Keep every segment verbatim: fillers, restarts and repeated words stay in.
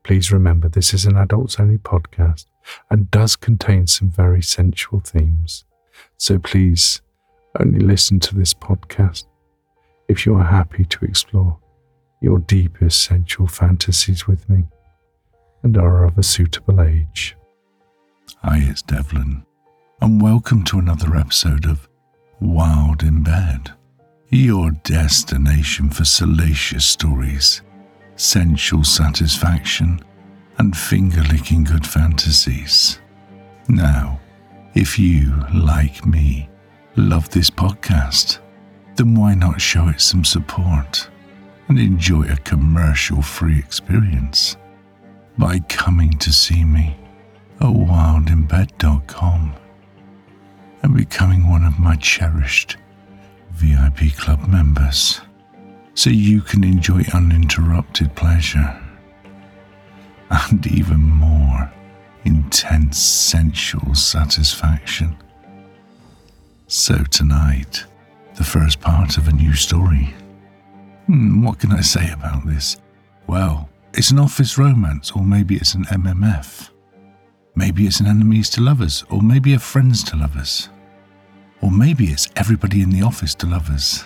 Please remember this is an adults-only podcast and does contain some very sensual themes. So please only listen to this podcast if you are happy to explore your deepest sensual fantasies with me and are of a suitable age. Hi, it's Devlin, and welcome to another episode of Wild in Bed, your destination for salacious stories, sensual satisfaction, and finger-licking good fantasies. Now, if you, like me, love this podcast, then why not show it some support and enjoy a commercial-free experience by coming to see me at wild in bed dot com and becoming one of my cherished V I P club members, so you can enjoy uninterrupted pleasure and even more intense sensual satisfaction. So tonight, the first part of a new story. Hmm, what can I say about this? Well, it's an office romance, or maybe it's an M M F. Maybe it's an enemies to lovers, or maybe a friends to lovers. Or maybe it's everybody in the office to lovers.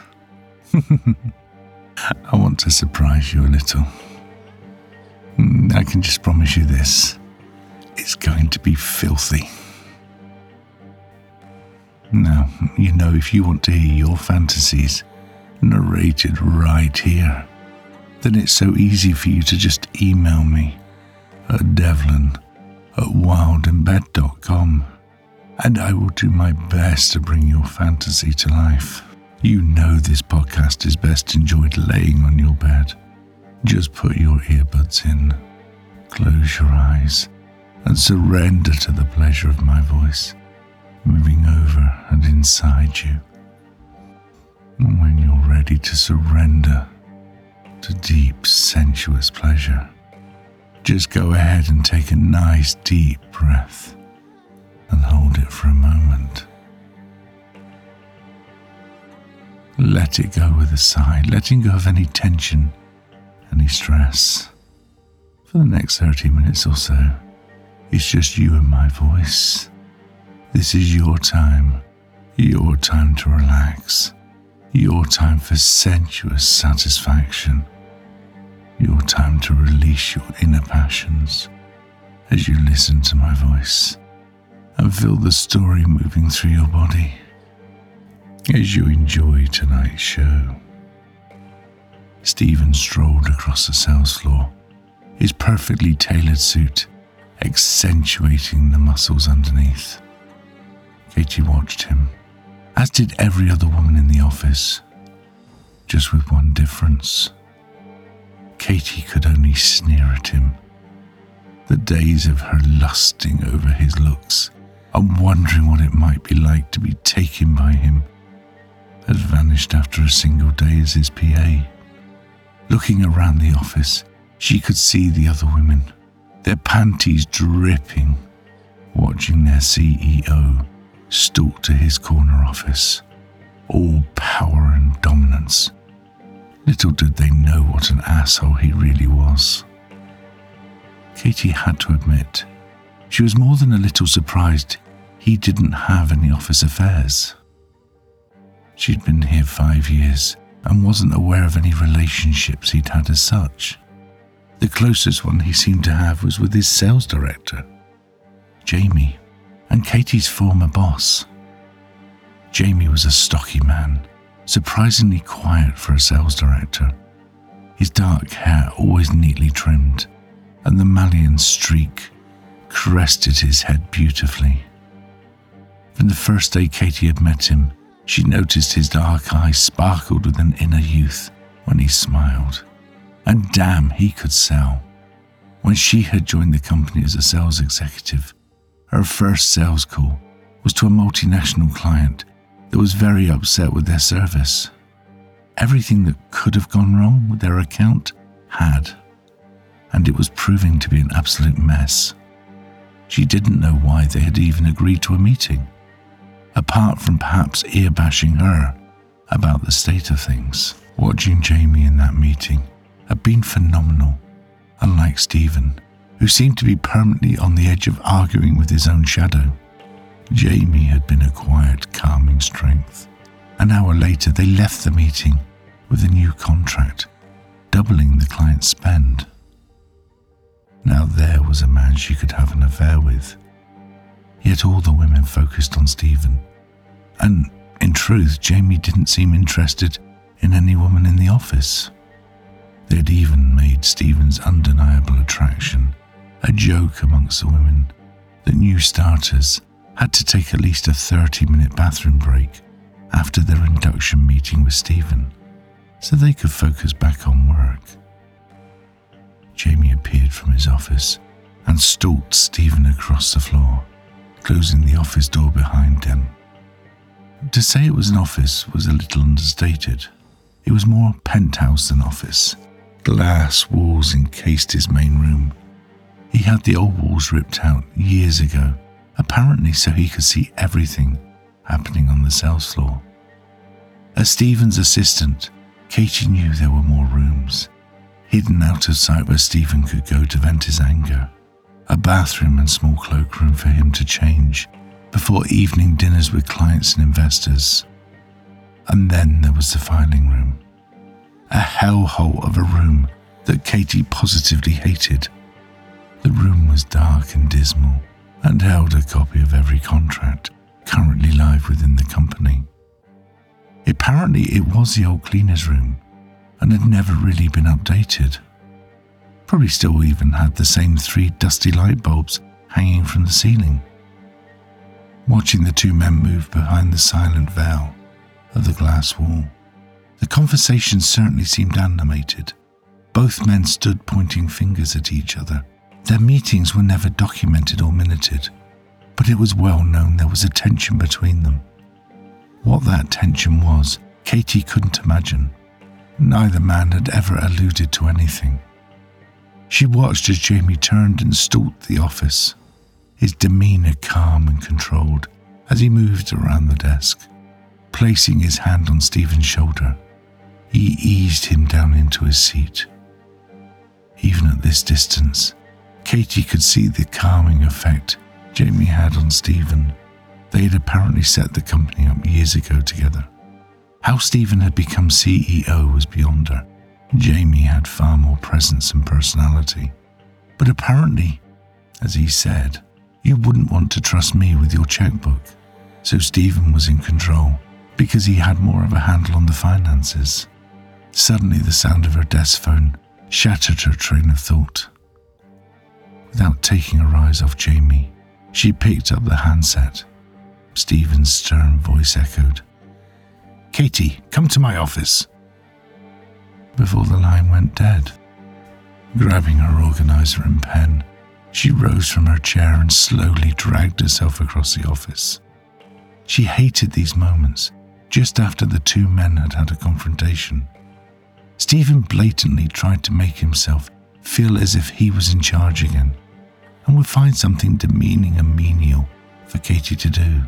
I want to surprise you a little. I can just promise you this. It's going to be filthy. Now, you know, if you want to hear your fantasies narrated right here, then it's so easy for you to just email me at devlin at wild in bed dot com, and I will do my best to bring your fantasy to life. You know this podcast is best enjoyed laying on your bed. Just put your earbuds in, close your eyes, and surrender to the pleasure of my voice moving over and inside you. And when you're ready to surrender to deep, sensuous pleasure, just go ahead and take a nice deep breath and hold it for a moment. Let it go with a sigh, letting go of any tension, any stress. For the next thirty minutes or so, it's just you and my voice. This is your time, your time to relax, your time for sensuous satisfaction, your time to release your inner passions as you listen to my voice and feel the story moving through your body as you enjoy tonight's show. Stephen strolled across the sales floor, his perfectly tailored suit accentuating the muscles underneath. Katie watched him, as did every other woman in the office, just with one difference. Katie could only sneer at him. The days of her lusting over his looks and wondering what it might be like to be taken by him had vanished after a single day as his P A. Looking around the office, she could see the other women, their panties dripping, watching their C E O stalk to his corner office, all power and dominance. Little did they know what an asshole he really was. Katie had to admit, she was more than a little surprised he didn't have any office affairs. She'd been here five years and wasn't aware of any relationships he'd had as such. The closest one he seemed to have was with his sales director, Jamie, and Katie's former boss. Jamie was a stocky man, surprisingly quiet for a sales director. His dark hair always neatly trimmed, and the Malian streak crested his head beautifully. From the first day Katie had met him, she noticed his dark eyes sparkled with an inner youth when he smiled. And damn, he could sell. When she had joined the company as a sales executive, her first sales call was to a multinational client that was very upset with their service. Everything that could have gone wrong with their account had, and it was proving to be an absolute mess. She didn't know why they had even agreed to a meeting, apart from perhaps ear-bashing her about the state of things. Watching Jamie in that meeting had been phenomenal. Unlike Stephen, who seemed to be permanently on the edge of arguing with his own shadow. Jamie had been a quiet, calming strength. An hour later, they left the meeting with a new contract, doubling the client's spend. Now there was a man she could have an affair with. Yet all the women focused on Stephen. And in truth, Jamie didn't seem interested in any woman in the office. They had even made Stephen's undeniable attraction a joke amongst the women that new starters had to take at least a thirty-minute bathroom break after their induction meeting with Stephen, so they could focus back on work. Jamie appeared from his office and stalked Stephen across the floor, closing the office door behind him. To say it was an office was a little understated. It was more penthouse than office. Glass walls encased his main room. He had the old walls ripped out years ago, apparently so he could see everything happening on the sales floor. As Stephen's assistant, Katie knew there were more rooms, hidden out of sight where Stephen could go to vent his anger. A bathroom and small cloakroom for him to change before evening dinners with clients and investors. And then there was the filing room, a hellhole of a room that Katie positively hated. The room was dark and dismal and held a copy of every contract currently live within the company. Apparently it was the old cleaner's room and had never really been updated. Probably still even had the same three dusty light bulbs hanging from the ceiling. Watching the two men move behind the silent veil of the glass wall, the conversation certainly seemed animated. Both men stood pointing fingers at each other. Their meetings were never documented or minuted, but it was well known there was a tension between them. What that tension was, Katie couldn't imagine. Neither man had ever alluded to anything. She watched as Jamie turned and stalked the office, his demeanour calm and controlled as he moved around the desk. Placing his hand on Stephen's shoulder, he eased him down into his seat. Even at this distance, Katie could see the calming effect Jamie had on Stephen. They had apparently set the company up years ago together. How Stephen had become C E O was beyond her. Jamie had far more presence and personality. But apparently, as he said, you wouldn't want to trust me with your checkbook. So Stephen was in control because he had more of a handle on the finances. Suddenly the sound of her desk phone shattered her train of thought. Without taking her eyes off Jamie, she picked up the handset. Stephen's stern voice echoed, "Katie, come to my office." Before the line went dead, grabbing her organizer and pen, she rose from her chair and slowly dragged herself across the office. She hated these moments, just after the two men had had a confrontation. Stephen blatantly tried to make himself feel as if he was in charge again, and would find something demeaning and menial for Katie to do.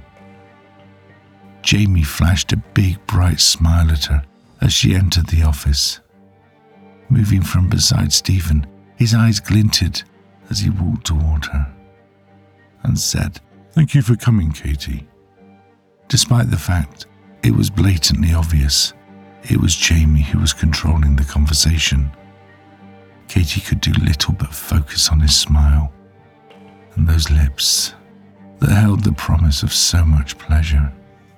Jamie flashed a big, bright smile at her as she entered the office. Moving from beside Stephen, his eyes glinted as he walked toward her, and said, "Thank you for coming, Katie." Despite the fact it was blatantly obvious, it was Jamie who was controlling the conversation. Katie could do little but focus on his smile and those lips that held the promise of so much pleasure.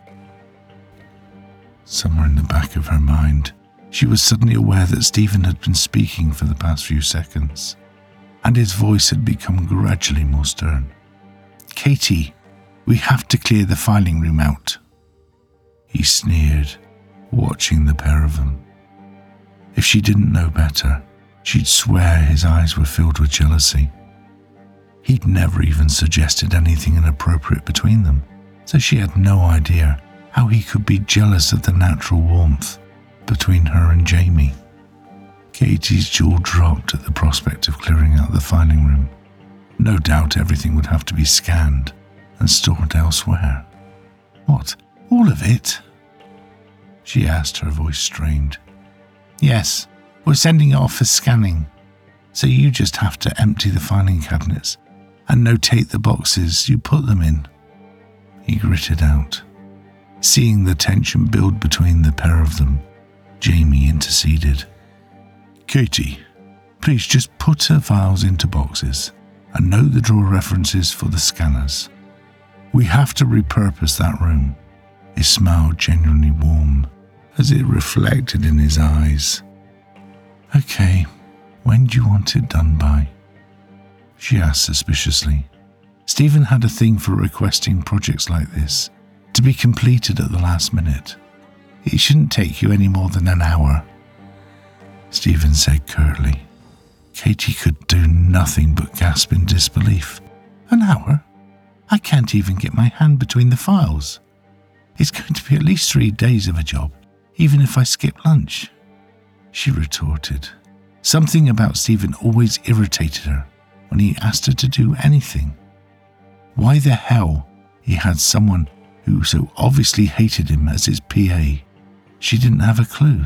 Somewhere in the back of her mind, she was suddenly aware that Stephen had been speaking for the past few seconds, and his voice had become gradually more stern. "Katie, we have to clear the filing room out," he sneered, watching the pair of them. If she didn't know better, she'd swear his eyes were filled with jealousy. He'd never even suggested anything inappropriate between them, so she had no idea how he could be jealous of the natural warmth between her and Jamie. Katie's jaw dropped at the prospect of clearing out the filing room. No doubt everything would have to be scanned and stored elsewhere. "What, all of it?" she asked, her voice strained. "Yes, we're sending it off for scanning." so you just have to empty the filing cabinets and notate the boxes you put them in. He gritted out. Seeing the tension build between the pair of them, Jamie interceded. Katie, please just put her files into boxes and note the drawer references for the scanners. We have to repurpose that room. His smile genuinely warm as it reflected in his eyes. Okay, when do you want it done by? She asked suspiciously. Stephen had a thing for requesting projects like this to be completed at the last minute. It shouldn't take you any more than an hour. Stephen said curtly. Katie could do nothing but gasp in disbelief. An hour? I can't even get my hand between the files. It's going to be at least three days of a job, even if I skip lunch. She retorted. Something about Stephen always irritated her when he asked her to do anything. Why the hell he had someone who so obviously hated him as his P A, she didn't have a clue.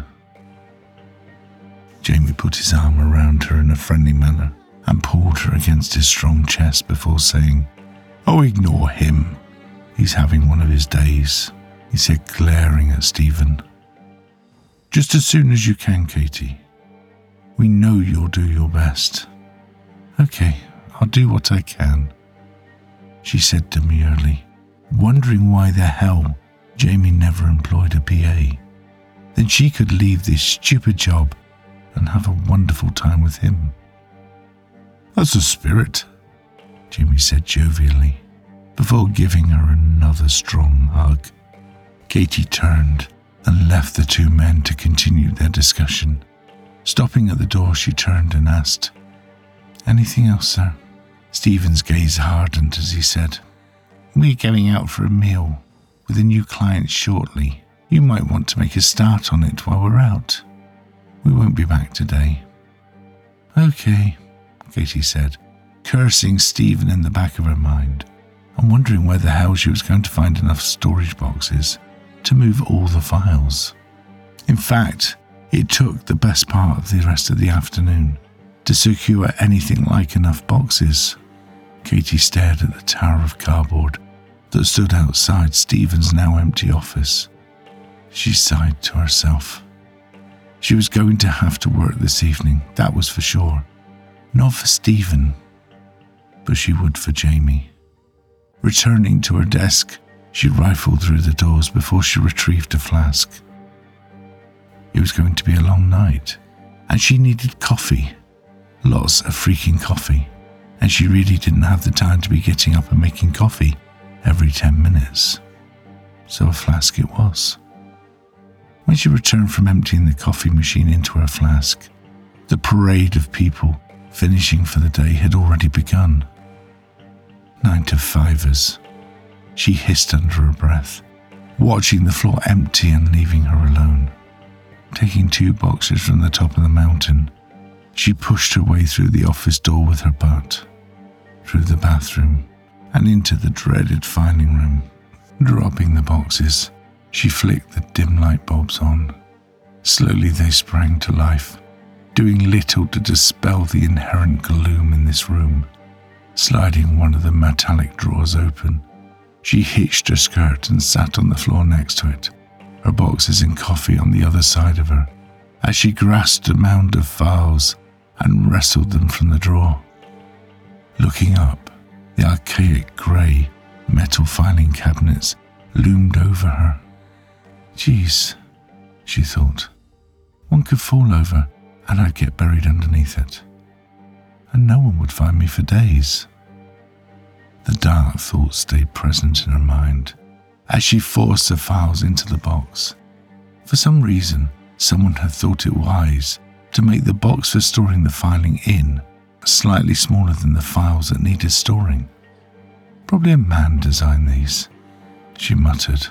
Jamie put his arm around her in a friendly manner and pulled her against his strong chest before saying, "Oh, ignore him. He's having one of his days," he said, glaring at Stephen. "Just as soon as you can, Katie. We know you'll do your best." "Okay, I'll do what I can," she said demurely, wondering why the hell Jamie never employed a P A. Then she could leave this stupid job and have a wonderful time with him. "That's the spirit," Jamie said jovially, before giving her another strong hug. Katie turned and left the two men to continue their discussion. Stopping at the door, she turned and asked, "Anything else, sir?" Stephen's gaze hardened as he said, "We're going out for a meal with a new client shortly. You might want to make a start on it while we're out. We won't be back today." "Okay," Katie said, cursing Stephen in the back of her mind and wondering where the hell she was going to find enough storage boxes to move all the files. In fact, it took the best part of the rest of the afternoon to secure anything like enough boxes. Katie stared at the tower of cardboard that stood outside Stephen's now empty office. She sighed to herself. She was going to have to work this evening, that was for sure. Not for Stephen, but she would for Jamie. Returning to her desk, she rifled through the doors before she retrieved a flask. It was going to be a long night, and she needed coffee. Lots of freaking coffee, and she really didn't have the time to be getting up and making coffee every ten minutes. So a flask it was. When she returned from emptying the coffee machine into her flask, the parade of people finishing for the day had already begun. Nine to fivers, she hissed under her breath, watching the floor empty and leaving her alone. Taking two boxes from the top of the mountain, she pushed her way through the office door with her butt, through the bathroom, and into the dreaded filing room. Dropping the boxes, she flicked the dim light bulbs on. Slowly they sprang to life, doing little to dispel the inherent gloom in this room. Sliding one of the metallic drawers open, she hitched her skirt and sat on the floor next to it, her boxes and coffee on the other side of her, as she grasped a mound of files and wrestled them from the drawer. Looking up, the archaic grey metal filing cabinets loomed over her. Geez, she thought, one could fall over and I'd get buried underneath it, and no one would find me for days. The dark thought stayed present in her mind as she forced the files into the box. For some reason, someone had thought it wise to make the box for storing the filing in slightly smaller than the files that needed storing. Probably a man designed these, she muttered.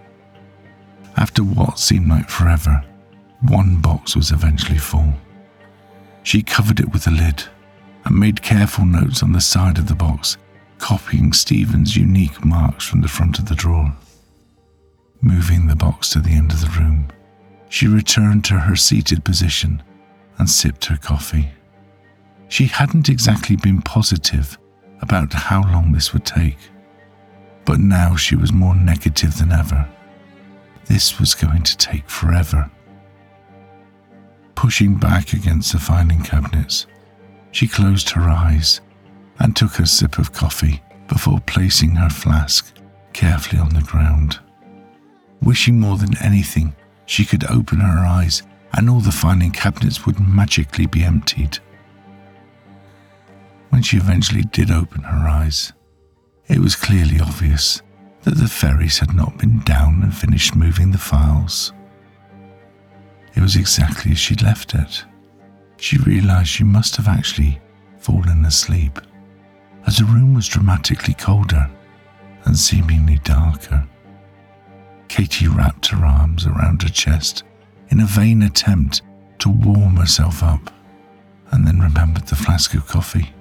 After what seemed like forever, one box was eventually full. She covered it with a lid and made careful notes on the side of the box, copying Stephen's unique marks from the front of the drawer. Moving the box to the end of the room, she returned to her seated position and sipped her coffee. She hadn't exactly been positive about how long this would take, but now she was more negative than ever. This was going to take forever. Pushing back against the filing cabinets, she closed her eyes and took a sip of coffee before placing her flask carefully on the ground. Wishing more than anything she could open her eyes and all the filing cabinets would magically be emptied. When she eventually did open her eyes, it was clearly obvious that the ferries had not been down and finished moving the files. It was exactly as she'd left it. She realized she must have actually fallen asleep, as the room was dramatically colder and seemingly darker. Katie wrapped her arms around her chest in a vain attempt to warm herself up, and then remembered the flask of coffee.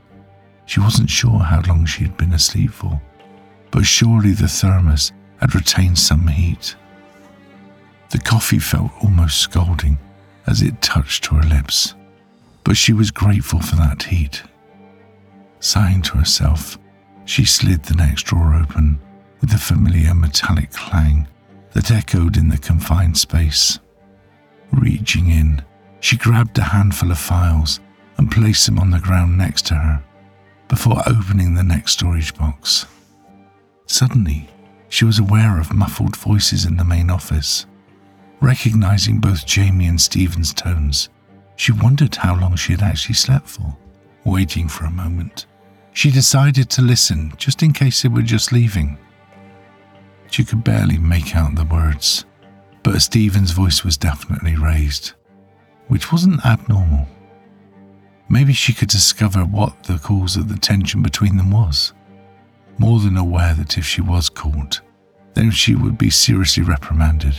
She wasn't sure how long she had been asleep for, but surely the thermos had retained some heat. The coffee felt almost scalding as it touched her lips, but she was grateful for that heat. Sighing to herself, she slid the next drawer open with the familiar metallic clang that echoed in the confined space. Reaching in, she grabbed a handful of files and placed them on the ground next to her, before opening the next storage box. Suddenly, she was aware of muffled voices in the main office. Recognizing both Jamie and Stephen's tones, she wondered how long she had actually slept for. Waiting for a moment, she decided to listen just in case they were just leaving. She could barely make out the words, but Stephen's voice was definitely raised, which wasn't abnormal. Maybe she could discover what the cause of the tension between them was. More than aware that if she was caught, then she would be seriously reprimanded.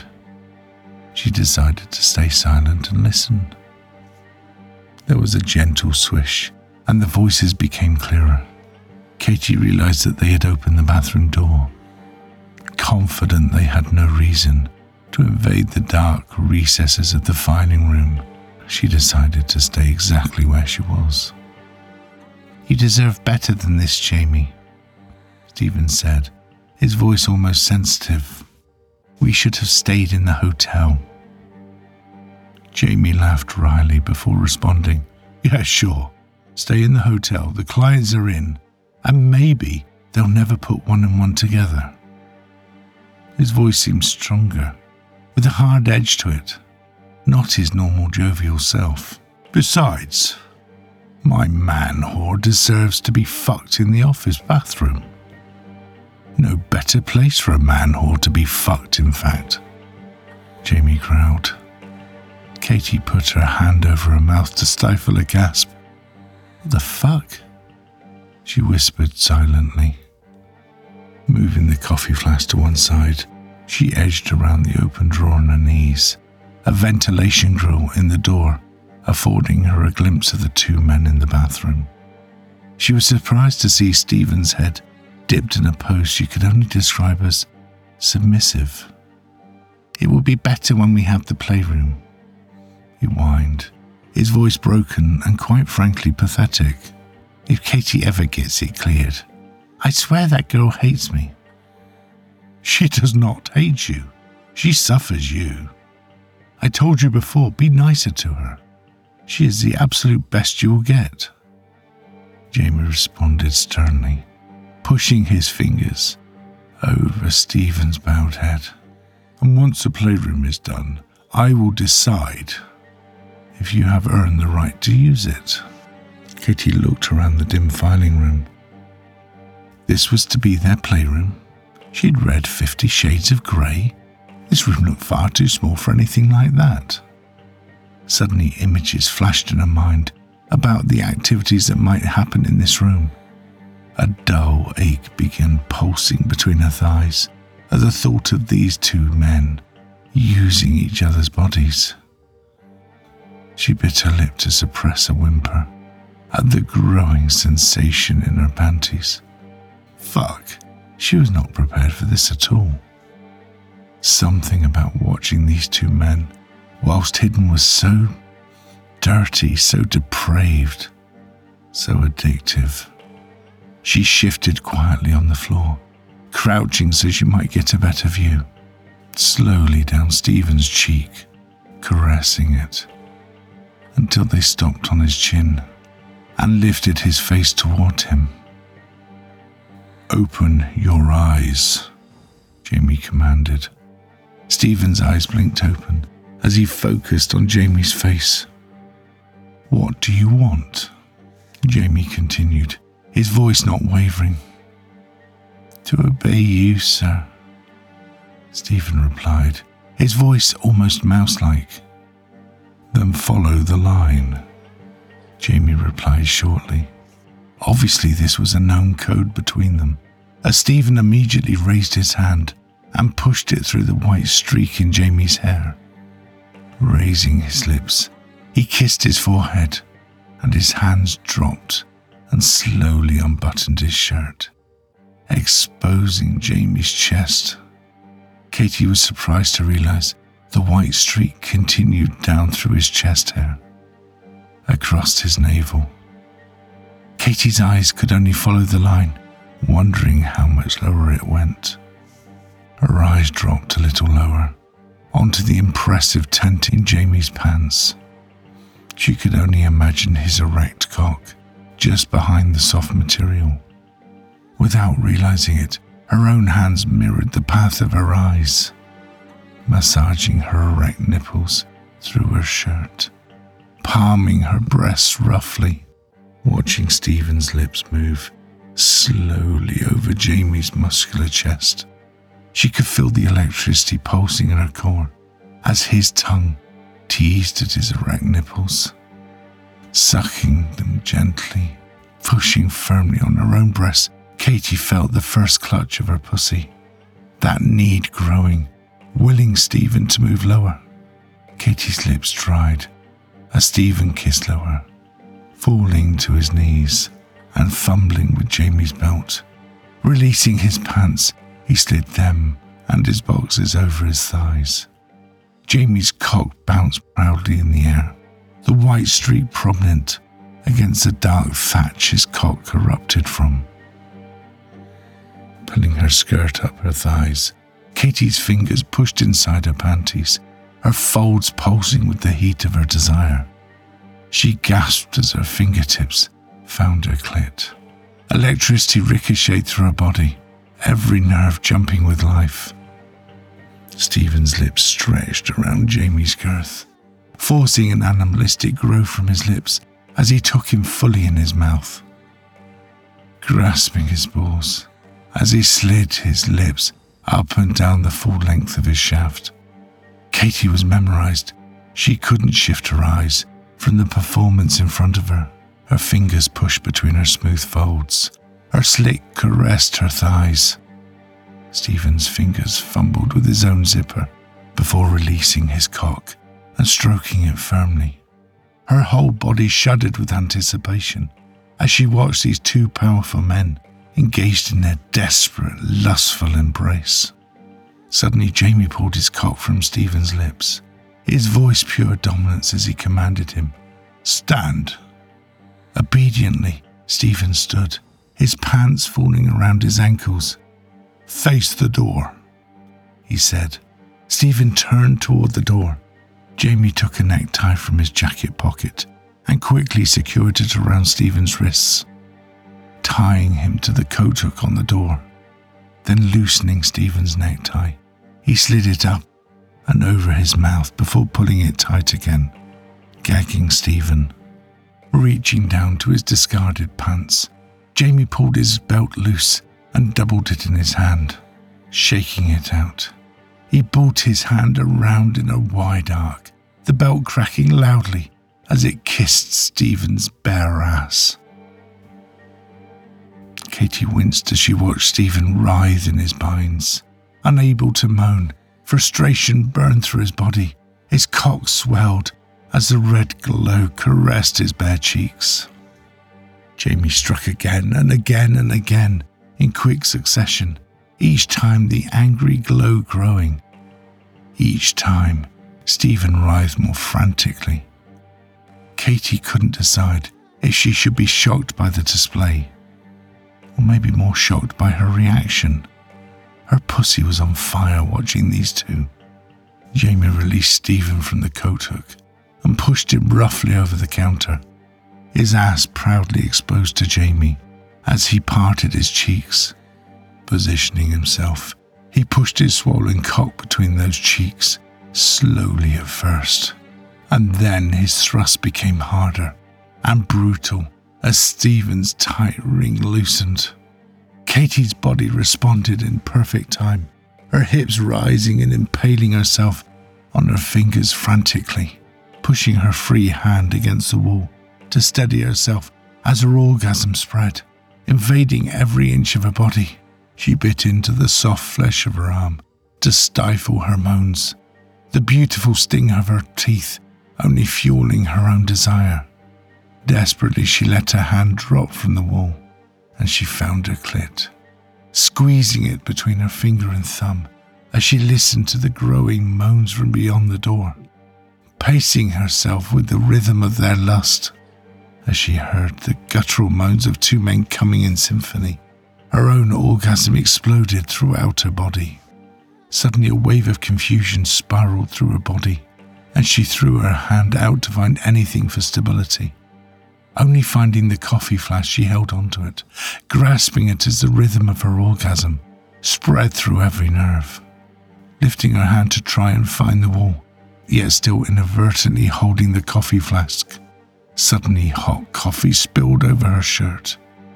She decided to stay silent and listen. There was a gentle swish, and the voices became clearer. Katie realized that they had opened the bathroom door. Confident they had no reason to invade the dark recesses of the filing room, she decided to stay exactly where she was. "You deserve better than this, Jamie," Stephen said, his voice almost sensitive. "We should have stayed in the hotel." Jamie laughed wryly before responding, "Yeah, sure. Stay in the hotel. The clients are in, and maybe they'll never put one and one together." His voice seemed stronger, with a hard edge to it, not his normal jovial self. "Besides, my man whore deserves to be fucked in the office bathroom. No better place for a man whore to be fucked, in fact," Jamie growled. Katie put her hand over her mouth to stifle a gasp. "What the fuck?" she whispered silently. Moving the coffee flask to one side, she edged around the open drawer on her knees, a ventilation grill in the door affording her a glimpse of the two men in the bathroom. She was surprised to see Stephen's head dipped in a pose she could only describe as submissive. "It will be better when we have the playroom," he whined, his voice broken and quite frankly pathetic. "If Katie ever gets it cleared, I swear that girl hates me." "She does not hate you. She suffers you. I told you before, be nicer to her. She is the absolute best you will get," Jamie responded sternly, pushing his fingers over Stephen's bowed head. "And once the playroom is done, I will decide if you have earned the right to use it." Katie looked around the dim filing room. This was to be their playroom. She'd read Fifty Shades of Grey. This room looked far too small for anything like that. Suddenly, images flashed in her mind about the activities that might happen in this room. A dull ache began pulsing between her thighs at the thought of these two men using each other's bodies. She bit her lip to suppress a whimper at the growing sensation in her panties. Fuck, she was not prepared for this at all. Something about watching these two men, whilst hidden, was so dirty, so depraved, so addictive. She shifted quietly on the floor, crouching so she might get a better view, slowly down Stephen's cheek, caressing it, until they stopped on his chin and lifted his face toward him. "Open your eyes," Jamie commanded. Stephen's eyes blinked open as he focused on Jamie's face. "What do you want?" Jamie continued, his voice not wavering. "To obey you, sir," Stephen replied, his voice almost mouse-like. "Then follow the line," Jamie replied shortly. Obviously this was a known code between them, as Stephen immediately raised his hand and pushed it through the white streak in Jamie's hair. Raising his lips, he kissed his forehead, and his hands dropped and slowly unbuttoned his shirt, exposing Jamie's chest. Katie was surprised to realize the white streak continued down through his chest hair, across his navel. Katie's eyes could only follow the line, wondering how much lower it went. Her eyes dropped a little lower, onto the impressive tent in Jamie's pants. She could only imagine his erect cock just behind the soft material. Without realizing it, her own hands mirrored the path of her eyes, massaging her erect nipples through her shirt, palming her breasts roughly, watching Stephen's lips move slowly over Jamie's muscular chest. She could feel the electricity pulsing in her core as his tongue teased at his erect nipples, sucking them gently, pushing firmly on her own breasts. Katie felt the first clutch of her pussy, that need growing, willing Stephen to move lower. Katie's lips dried as Stephen kissed lower, falling to his knees and fumbling with Jamie's belt. Releasing his pants, he slid them and his boxers over his thighs. Jamie's cock bounced proudly in the air, the white streak prominent against the dark thatch his cock erupted from. Pulling her skirt up her thighs, Katie's fingers pushed inside her panties, her folds pulsing with the heat of her desire. She gasped as her fingertips found her clit. Electricity ricocheted through her body, every nerve jumping with life. Stephen's lips stretched around Jamie's girth, forcing an animalistic grow from his lips as he took him fully in his mouth. Grasping his balls, as he slid his lips up and down the full length of his shaft. Katie was memorized. She couldn't shift her eyes from the performance in front of her. Her fingers pushed between her smooth folds. Her slick caressed her thighs. Stephen's fingers fumbled with his own zipper before releasing his cock and stroking it firmly. Her whole body shuddered with anticipation as she watched these two powerful men engaged in their desperate, lustful embrace. Suddenly, Jamie pulled his cock from Stephen's lips, his voice pure dominance as he commanded him, "Stand." Obediently, Stephen stood, his pants falling around his ankles. "Face the door," he said. Stephen turned toward the door. Jamie took a necktie from his jacket pocket and quickly secured it around Stephen's wrists, tying him to the coat hook on the door. Then loosening Stephen's necktie, he slid it up and over his mouth before pulling it tight again, gagging Stephen. Reaching down to his discarded pants, Jamie pulled his belt loose and doubled it in his hand, shaking it out. He pulled his hand around in a wide arc, the belt cracking loudly as it kissed Stephen's bare ass. Katie winced as she watched Stephen writhe in his binds. Unable to moan, frustration burned through his body. His cock swelled as the red glow caressed his bare cheeks. Jamie struck again and again and again in quick succession, each time the angry glow growing. Each time, Stephen writhed more frantically. Katie couldn't decide if she should be shocked by the display, or maybe more shocked by her reaction. Her pussy was on fire watching these two. Jamie released Stephen from the coat hook and pushed him roughly over the counter, his ass proudly exposed to Jamie as he parted his cheeks. Positioning himself, he pushed his swollen cock between those cheeks, slowly at first, and then his thrust became harder and brutal as Stephen's tight ring loosened. Katie's body responded in perfect time, her hips rising and impaling herself on her fingers frantically, pushing her free hand against the wall to steady herself as her orgasm spread, invading every inch of her body. She bit into the soft flesh of her arm to stifle her moans, the beautiful sting of her teeth only fueling her own desire. Desperately, she let her hand drop from the wall, and she found her clit, squeezing it between her finger and thumb as she listened to the growing moans from beyond the door, pacing herself with the rhythm of their lust. As she heard the guttural moans of two men coming in symphony, her own orgasm exploded throughout her body. Suddenly, a wave of confusion spiraled through her body, and she threw her hand out to find anything for stability. Only finding the coffee flask, she held onto it, grasping it as the rhythm of her orgasm spread through every nerve. Lifting her hand to try and find the wall, yet still inadvertently holding the coffee flask, suddenly hot coffee spilled over her shirt.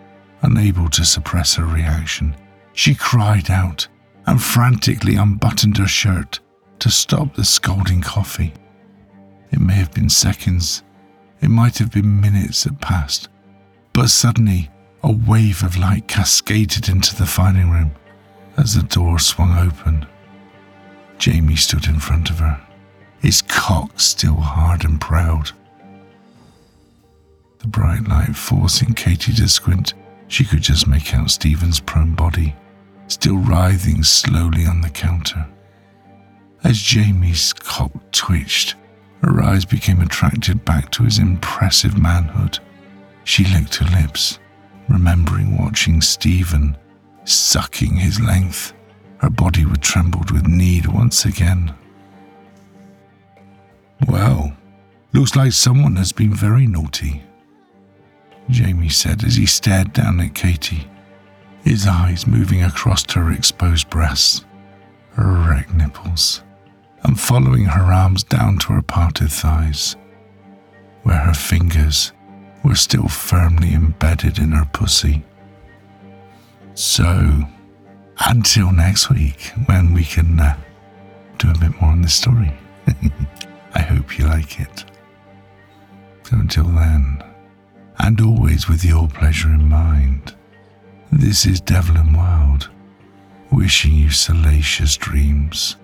Unable to suppress her reaction, she cried out and frantically unbuttoned her shirt to stop the scalding coffee. It may have been seconds, it might have been minutes that passed, but suddenly a wave of light cascaded into the dining room as the door swung open. Jamie stood in front of her, his cock still hard and proud. The bright light forcing Katie to squint, she could just make out Stephen's prone body, still writhing slowly on the counter. As Jamie's cock twitched, her eyes became attracted back to his impressive manhood. She licked her lips, remembering watching Stephen sucking his length. Her body would trembled with need once again. "Well, looks like someone has been very naughty," Jamie said as he stared down at Katie, his eyes moving across her exposed breasts, her erect nipples, and following her arms down to her parted thighs, where her fingers were still firmly embedded in her pussy. So, until next week, when we can uh, do a bit more on this story. I hope you like it. So until then, and always with your pleasure in mind, this is Devlin Wild, wishing you salacious dreams.